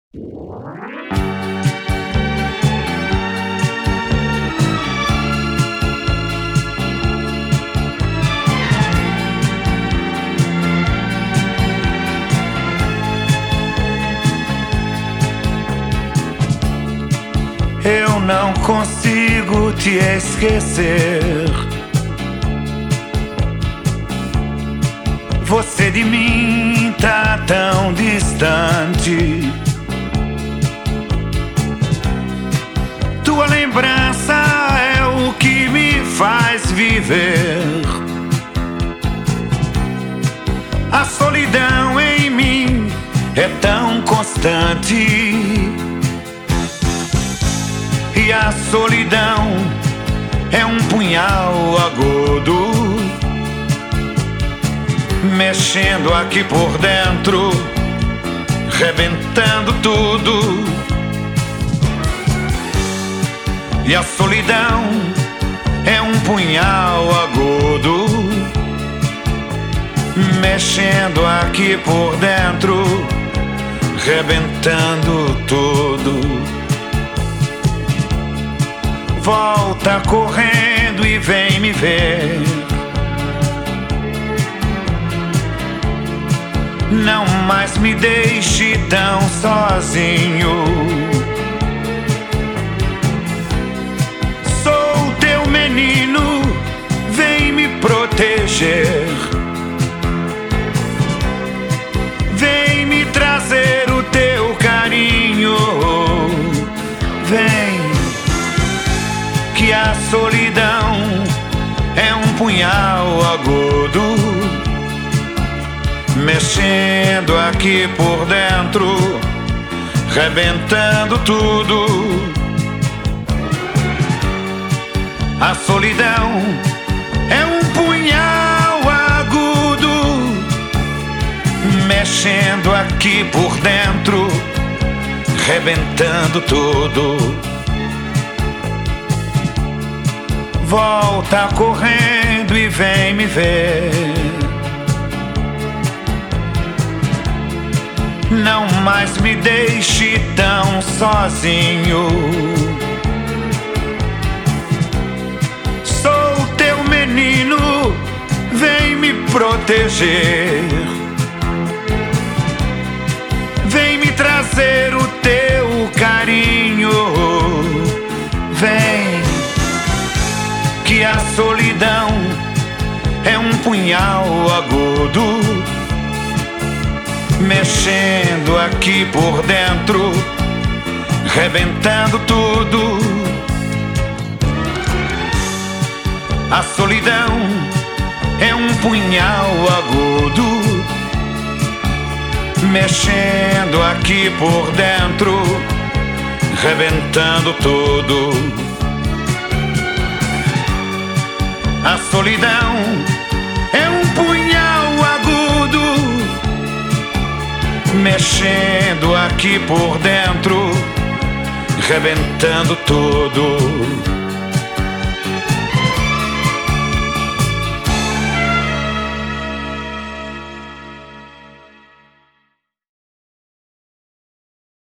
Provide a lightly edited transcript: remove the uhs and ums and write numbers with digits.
Eu não consigo te esquecer. Você de mim tá tão distante. Tua lembrança é o que me faz viver. A solidão em mim é tão constante. E a solidão é um punhal agudo, mexendo aqui por dentro, rebentando tudo. E a solidão é um punhal agudo, mexendo aqui por dentro, rebentando tudo. Volta correndo e vem me ver. Não mais me deixe tão sozinho. Sou teu menino, vem me proteger. Vem me trazer o teu carinho. Vem, que a solidão é um punhal agudo, mexendo aqui por dentro, rebentando tudo. A solidão é um punhal agudo, mexendo aqui por dentro, rebentando tudo. Volta correndo e vem me ver. Não mais me deixe tão sozinho. Sou teu menino, vem me proteger. Vem me trazer o teu carinho. Vem, que a solidão é um punhal agudo, mexendo aqui por dentro, rebentando tudo. A solidão é um punhal agudo, mexendo aqui por dentro, rebentando tudo. A solidão é um punhal agudo, mexendo aqui por dentro, rebentando tudo.